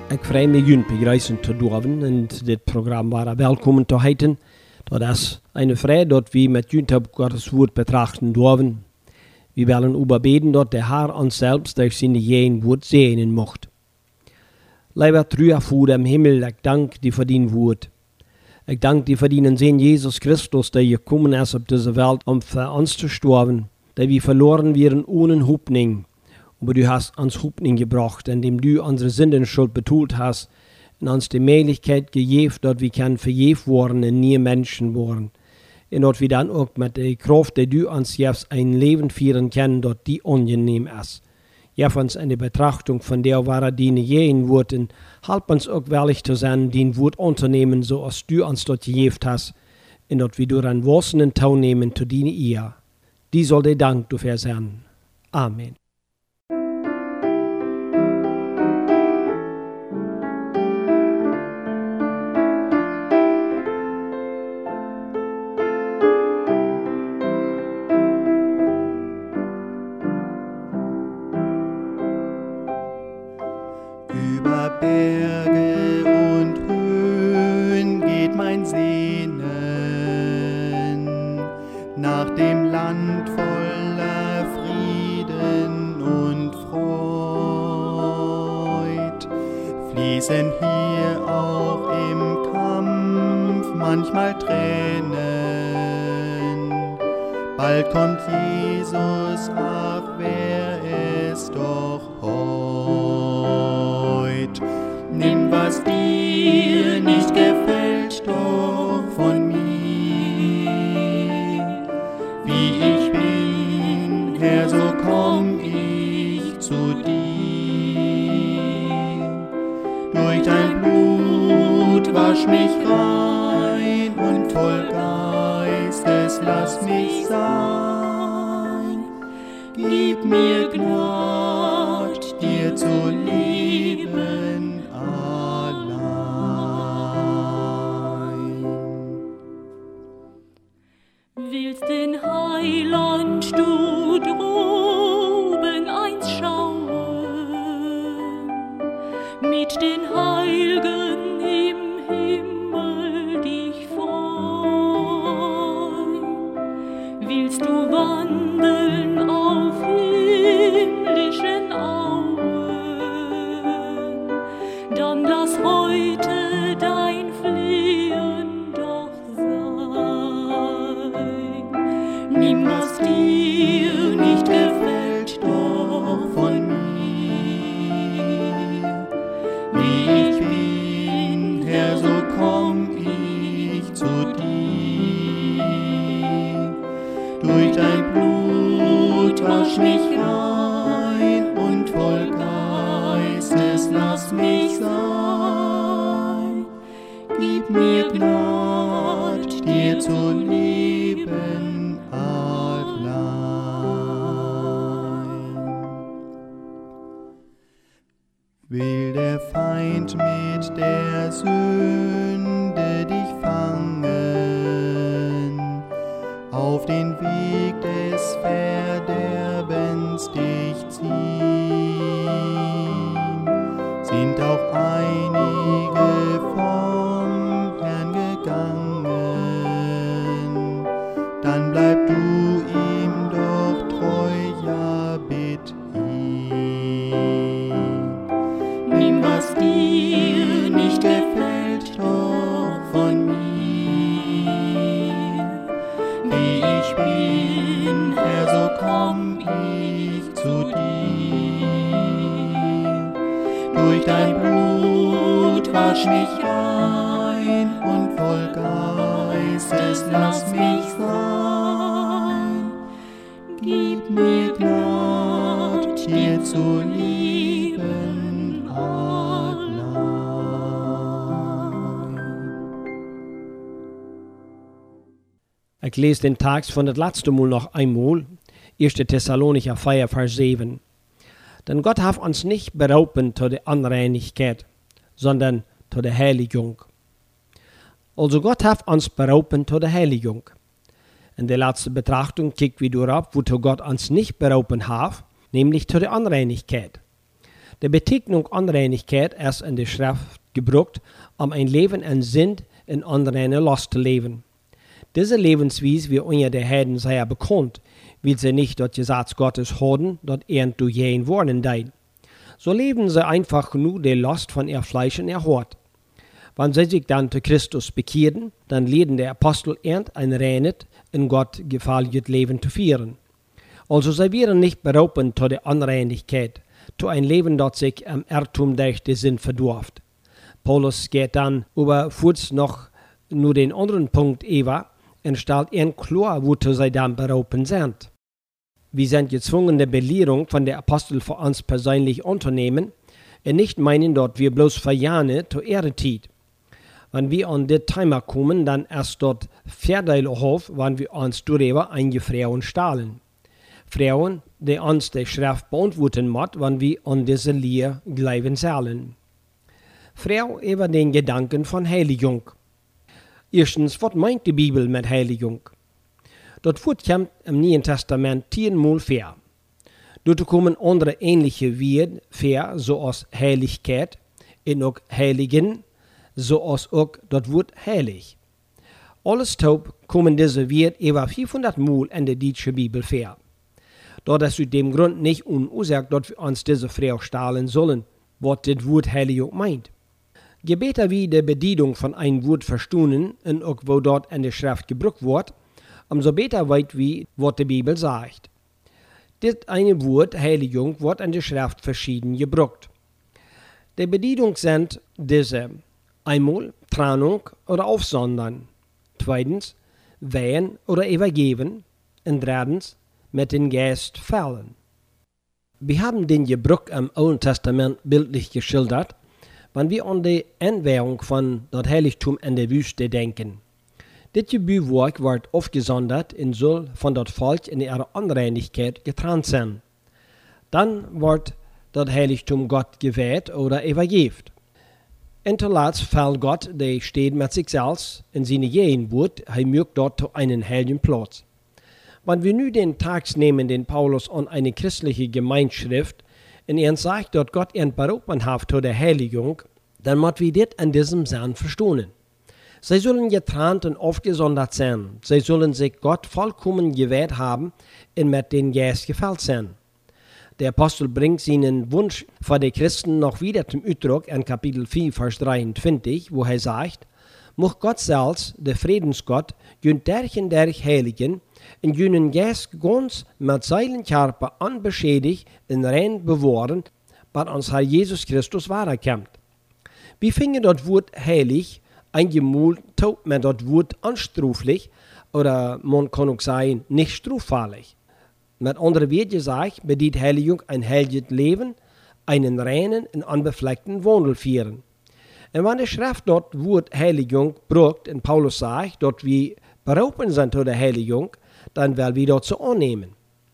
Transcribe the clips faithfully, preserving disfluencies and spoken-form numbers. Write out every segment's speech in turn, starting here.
Ik vrij me jullie begrüßen te dürfen in dit Programm war willkommen te heten. Dat is eine Freude, dat we met jullie Gottes Wort betrachten dürfen. Wir wollen überbeten, dass der Herr uns selbst durch seine Jen Wort segnen mocht. Lieber treuer Vater im Himmel, ich danke dir für dein Wort. Ich danke dir für deinen Sohn Jesus Christus, der gekommen ist auf diese Welt, um für uns zu sterben, da wir verloren wären ohne Hoffnung. Aber du hast uns Hoffnung gebracht, indem du unsere Sündenschuld betont hast und uns die Möglichkeit gegeben, dass wir können vergeben worden und nie Menschen worden. Und dass wir dann auch mit der Kraft, die du uns jetzt ein Leben führen können, dass die angenehm ist. Gib uns eine Betrachtung von der Ware, die jeden Wort, und halb uns auch willig zu sein, den Wort anzunehmen, so als du uns dort gegeben hast, und dass wir durch einen wachsenden Tau nehmen zu deiner Ehe. Die soll der Dank dafür sein. Amen. Über Berge und Höhen geht mein Sehnen nach dem Land voller Frieden und Freud. Fließen hier auch im Kampf manchmal Tränen. Bald kommt Jesus, ach, wer es doch heut. Nimm, was dir nicht gefällt, doch von mir. Wie ich bin, Herr, so komm ich zu dir. Durch dein Blut wasch mich rein und voll Geistes lass mich sein. Gib mir Gnad, dir zu lieben allein. Willst den Heiland du droben einst schauen, mit den Heil'gen im Himmel dich freuen? Willst du wandeln auf himmlischen Auen, dann lass heute dein Flehen doch sein. Nimm, was dir nicht gefällt, doch von mir. Wie ich bin, Herr, so komm ich zu dir. Durch dein Blut wasch mich rein und voll Geistes lass mich sein. Gib mir Gnad, dir zu lieben allein. Will der Feind mit der Sünde dich fangen, auf den Weg des Verderbens dich ziehen, sind auch einige vom Herrn gegangen, dann bleib du ihm doch treu, ja, bitt ihn. Nimm, was dir nicht gefällt, doch von mir. Wie ich bin, Herr, so komm ich zu dir. Durch dein Blut wasch mich rein und voll Geistes lass mich sein. Gib mir Gnad, dir zu lieben allein. Ich lese den Text von das letzte Mal noch einmal, erster Thessalonicher vier, Vers sieben. Denn Gott hat uns nicht berufen zu der Unreinigkeit, sondern zu der Heiligung. Also Gott hat uns berufen zu der Heiligung. In der letzten Betrachtung kicken wir darauf, wozu Gott uns nicht berufen hat, nämlich zu der Unreinigkeit. Die Bezeichnung Unreinigkeit ist in der Schrift gebraucht, um ein Leben in Sünd und unreine Lust zu leben. Diese Lebensweise wird unter den Heiden sehr bekannt, weil sie nicht das Gesetz Gottes haben, das irgendwo gehen worden dein. So leben sie einfach nur die Lust von ihr Fleisch und ihr Hort. Wenn sie sich dann zu Christus bekehren, dann lehren der Apostel ernt ein reines, in Gott gefälliges Leben zu führen. Also sie werden nicht berufen zu der Unreinigkeit, zu ein Leben, das sich im Irrtum durch den Sinn verdorft. Paulus geht dann über kurz noch nur den anderen Punkt über und stellt ihnen klar, wozu sie dann berufen sind. Wir sind gezwungen, die Belehrung von der Apostel für uns persönlich unternehmen und nicht meinen, dort wir bloß für Jahre zu Ehre tät. Wenn wir an das Thema kommen, dann ist dort Vorteile auf, wenn wir uns darüber einige Frauen stahlen. Frauen, die uns die Schrift beantworten muss, wenn wir an diese Lehre glauben sollen. Frau über den Gedanken von Heiligung. Erstens, was meint die Bibel mit Heiligung? Dort wird kommt im Neuen Testament zehnmal vor. Dort kommen andere ähnliche Wörter vor, so als Heiligkeit und auch Heiligen, so als auch das Wort heilig. Alles taub kommen diese Wörter über vierhundert Mal in der deutschen Bibel vor. Dort ist aus dem Grund nicht unausgesagt, dass wir uns diese Frau stahlen sollen, was das Wort Heiligung meint. Je besser wir die Bedienung von einem Wort verstehen und auch wo dort in der Schrift gebraucht wird, umso besser weit wir, was die Bibel sagt. Das eine Wort, Heiligung, wird in der Schrift verschieden gebraucht. Die Bedienung sind diese: einmal Trennung oder Aufsondern, zweitens Weihen oder Übergeben und drittens mit dem Geist fallen. Wir haben den Gebrauch im Alten Testament bildlich geschildert, wenn wir an die Entweihung von das Heiligtum in der Wüste denken. Das Gebührwerk wird aufgesondert und soll von das Volk in ihrer Unreinigkeit getrennt sein. Dann wird das Heiligtum Gott geweiht oder übergeben. Und zuletzt fällt Gott, der steht mit sich selbst in seine Gegenwart, er mögt dort zu einen heiligen Platz. Wenn wir nun den Text nehmen, den Paulus an eine christliche Gemeinschrift, und er sagt, dass Gott ihn berufen hat zu der Heiligung, dann müssen wir das in diesem Sinn verstehen. Sie sollen getrennt und aufgesondert sein. Sie sollen sich Gott vollkommen gewährt haben und mit dem Geist gefällt sein. Der Apostel bringt seinen Wunsch für die Christen noch wieder zum Ausdruck in Kapitel vier, Vers dreiundzwanzig, wo er sagt: Mocht Gott selbst, der Friedensgott, jünt derchen derch Heiligen, in jünen Geist ganz mit seinen Körper unbeschädigt und rein bewahren, bei uns Herr Jesus Christus wiederkommt. Wir finden das Wort heilig eingemal taub mit das Wort anstruflich, oder man kann auch sagen, nicht struffällig. Mit anderen Worten gesagt, bedient Heiligung ein heiliges Leben, einen reinen und unbefleckten Wandel führen. Und wenn die Schrift dort Wort Heiligung braucht, und Paulus sagt, dass wir berufen sind zu der Heiligung, dann werden wir dort zu annehmen.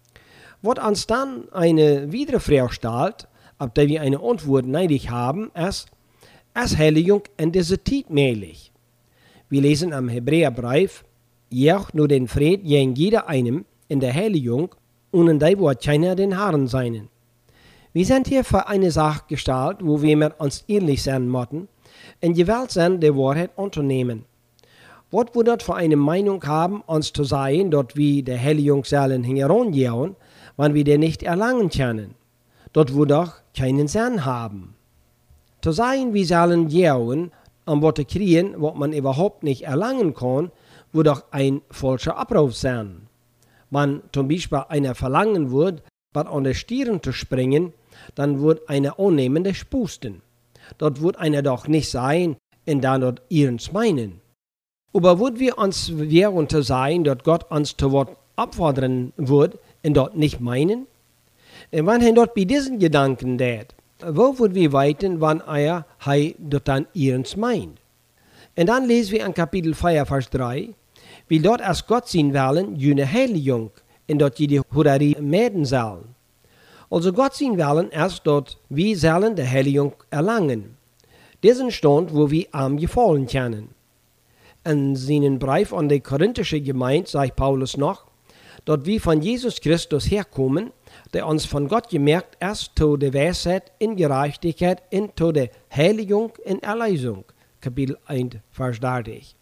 Was uns dann eine weitere Frage stellt, auf der wir eine Antwort neidig haben, ist: Ist Heiligung in dieser Zeit möglich? Wir lesen am Hebräerbrief: Jedoch nur den Fried gegen jeder einem in der Heiligung, und in der wird keiner den Herrn seinen. Wir sind hier für eine Sache gestellt, wo wir mit uns ehrlich sein müssen, und gewählt sind, die Wahrheit anzunehmen. Was wir dort für eine Meinung haben, uns zu sagen, dort wir der Heiligung sollen herangehen, wenn wir die nicht erlangen können. Dort wir doch keinen Sinn haben. Zu sagen, wir sollen gehen, um was zu kriegen, was man überhaupt nicht erlangen kann, würde doch ein falscher Abruf sein. Wenn zum Beispiel einer verlangen würde, was an der Stirn zu springen, dann wird einer annehmen, der spusten. Dort wird einer doch nicht sein, und dann dort ihrens meinen. Aber würden wir uns wehren zu sein, dass Gott uns zu Wort abfordern wird, und dort nicht meinen? Und wenn er dort bei diesen Gedanken tät, wo würden wir weiten, wenn er hei dort dann ihrens meint? Und dann lesen wir in Kapitel vier, Vers drei, wie dort als Gott sein wollen, jene Heiligung, und dort die Hurerie meiden sollen. Also Gott sein wollen erst dort, wir sollen die Heiligung erlangen. Diesen Stand, wo wir am gefallen können. In seinem Brief an die korinthische Gemeinde sagt Paulus noch: dort wir von Jesus Christus herkommen, der uns von Gott gemerkt ist zu der Weisheit in Gerechtigkeit, in zu der Heiligung in Erlösung. Kapitel eins, Vers dreißig.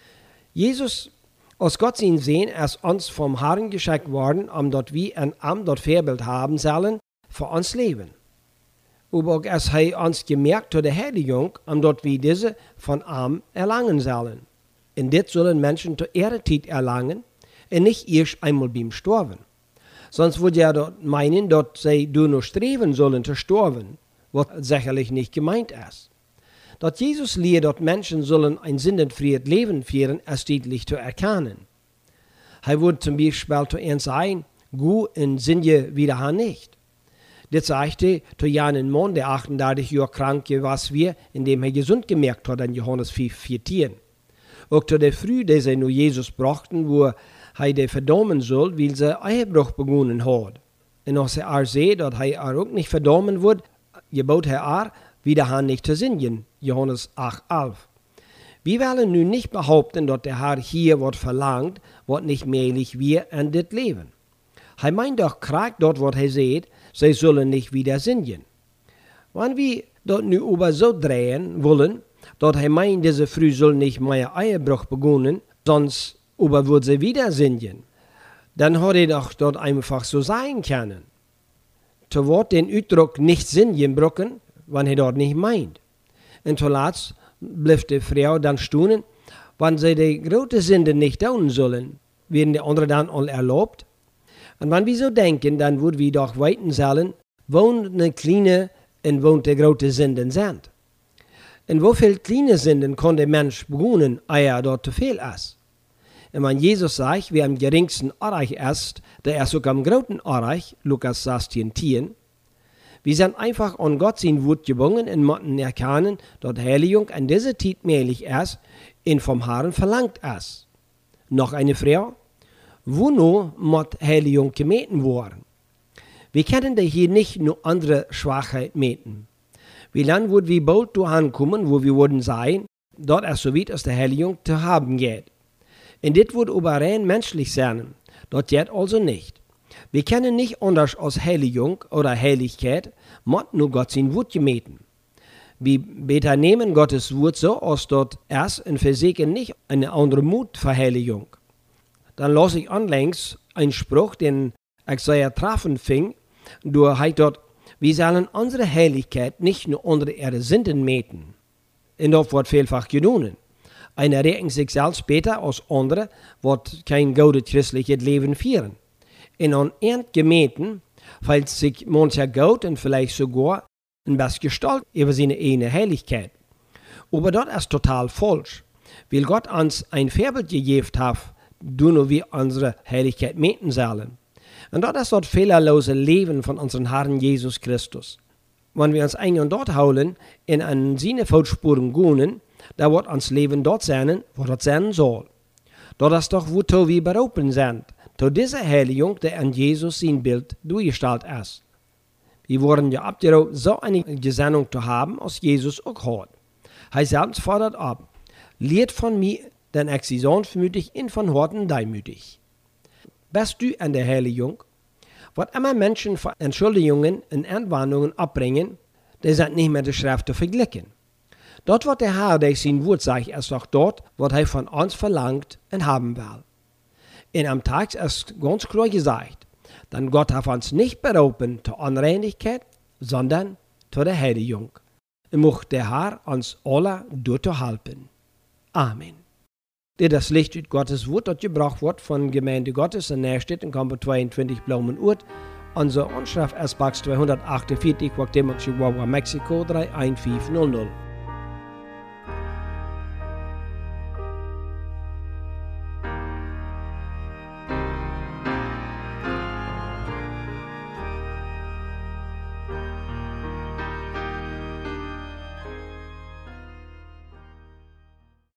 Jesus, aus Gott sein Sehen, ist uns vom Herrn geschenkt worden, um dort wir ein Amt, dort Vorbild haben sollen, für uns Leben. Aber auch es hat uns gemerkt zu der Heiligung, um dort wir diese von Amt erlangen sollen. Und das sollen Menschen zur Ehrenzeit erlangen, und nicht erst einmal beim Sterben. Sonst würde ja dort meinen, dass sie nur streben sollen zu sterben, was sicherlich nicht gemeint ist. Dass Jesus lehrt, dass Menschen sollen ein sinnenfreies Leben führen, ist deutlich zu erkennen. Er würde zum Beispiel zu uns sagen, gut in Sinne wieder nicht. Das sagte zu jenem Mann, der achtunddreißig Jahre krank war, indem er gesund gemerkt hat, in Johannes fünf, vierzehn. Auch zu der Früh, die sie nur Jesus brachten, wo er die verdammen soll, weil sie Ehebruch begonnen hat. Und als er sieht, dass er auch nicht verdammen wird, gebot er wieder han nicht zu singen. Johannes acht, elf. Wir wollen nun nicht behaupten, dass der Herr hier was verlangt, was nicht möglich wir in das Leben. Er meint doch krank dort, was er sieht, sie sollen nicht wieder singen. Wenn wir dort nu über so drehen wollen, dass er meint, diese Früh soll nicht mehr Ehebruch begonnen, sonst aber würde sie wieder singen, dann hat er doch dort einfach so sein können. Zu Wort den Ausdruck nicht singen brücken, wenn er dort nicht meint. Und zuletzt bleibt die Frau dann staunen, wenn sie die große Sünde nicht tun sollen, werden die anderen dann all erlaubt. Und wenn wir so denken, dann würden wir doch weiten sollen, wo eine kleine und wo die große Sünden sind. Und wie viele kleine Sünden kann der Mensch begonnen, ehe dort zu viel ist? Und wenn Jesus sagt, wer am geringsten Reich ist, der ist sogar am großen Reich, Lukas sechzehn, zehn. Wir sind einfach an Gott sein Wort gebunden und müssen erkennen, dass Heiligung an dieser Zeit möglich ist und vom Herrn verlangt ist. Noch eine Frage: Wo nur muss Heiligung gemeten werden? Wir können da hier nicht nur andere Schwachheit meten. Wie lange würden wir bald dahin kommen, wo wir würden sein, dort es so weit als der Heiligung zu haben geht. Und das wird aber rein menschlich sein. Das geht also nicht. Wir können nicht anders als Heiligung oder Heiligkeit, muss nur Gott sein Wort gemeten. Wir beter nehmen Gottes Wort so, als dort erst und versichern nicht eine andere Mut für Heiligung. Dann lasse ich anlängs einen Spruch, den ich sehr treffend fing, durch heißt dort, wir sollen unsere Heiligkeit nicht nur unter ihre Sünden meten. Und das wird vielfach getan. Einer rechnet sich selbst besser als andere, wird kein gutes christliches Leben führen. Und an Ernst gemeten, fällt sich mancher Gott und vielleicht sogar ein best Gestalt über seine eigene Heiligkeit. Aber das ist total falsch, weil Gott uns ein Vorbild gegeben hat, nur wir unsere Heiligkeit meten sollen. Und das ist das fehlerlose Leben von unserem Herrn Jesus Christus. Wenn wir uns ein und dort holen, in an seine Fußspuren gehen, da wird uns Leben dort sein, wo das sein soll. Das ist doch, wozu wir berufen sind, zu dieser Heiligung, der an Jesus sein Bild durchgestellt ist. Wir wurden ja abgerufen, so eine Gesinnung zu haben, als Jesus auch hat. Er selbst fordert ab: Lehrt von mir, denn ich sie sanftmütig und von Horten deimütig. Bist du an der Heiligung? Was immer Menschen für Entschuldigungen und Entwarnungen abbringen, die sind nicht mit der Schrift zu vergleichen. Dort, was der Herr durch sein Wort sagt, ist auch dort, was er von uns verlangt und haben will. Und am Tag ist ganz klar gesagt, denn Gott hat uns nicht berufen zur Unreinigkeit, sondern zur der Heiligung. Und möchte der Herr uns alle durchhalten. Amen. Der das Licht ut Gottes Wort, das gebraucht wird von Gemeinde Gottes in Nährstedt in Kampo zweiundzwanzig Blaumenurt. Unsere Anschrift ist Box zweihundertachtundvierzig, Guatemala, Chihuahua, Mexiko drei eins fünf null null.